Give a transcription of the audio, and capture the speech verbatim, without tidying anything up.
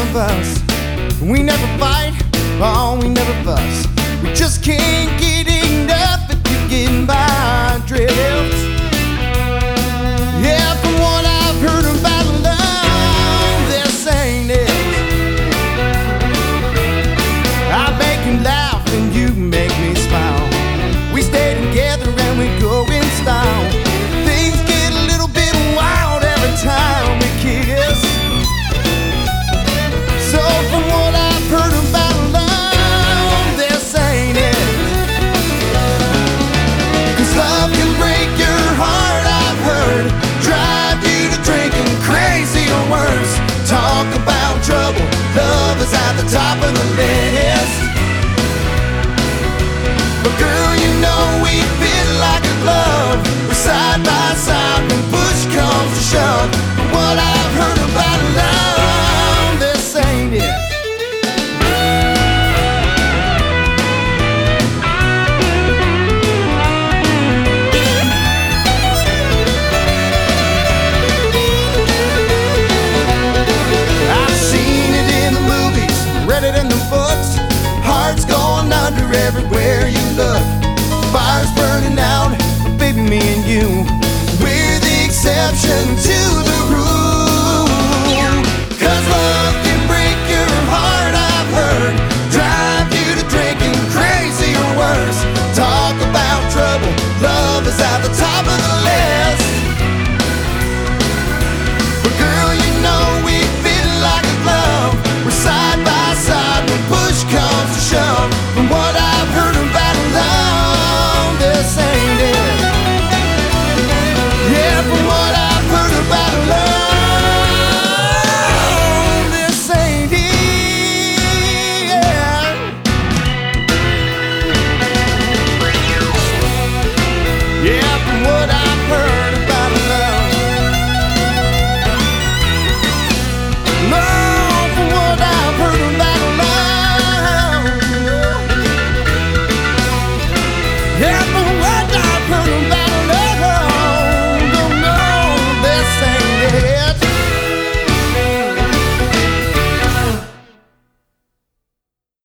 of us. We never fight, oh, we never fuss. We just can't get enough if you're getting by drift. Yeah, from what I've heard about love, this ain't it. I make you laugh and you make me smile. We stay together and we go in style. Things get a little bit wild every time we kiss. So from what I've heard about love, this ain't it. 'Cause love can break your heart, I've heard. Drive you to drinking crazy or worse. Talk about trouble, love is at the top of the list. But girl, you know we fit like a glove. We're side by side when push comes to shove. From what I've heard about love, this ain't it. I've seen it in the movies, read it in the books. Hearts going under everywhere you look. Fire's burning out, baby, me and you, we're the exception to the rule. 'Cause love can break your heart, I've heard. Drive you to drinking crazy or worse. Talk about trouble, love is at the top of the list. But girl, you know we fit like a glove. We're side by side when push comes to shove. From what I've heard about love, this ain't it. Yeah, from what I've heard about love, this ain't it. Yeah, from what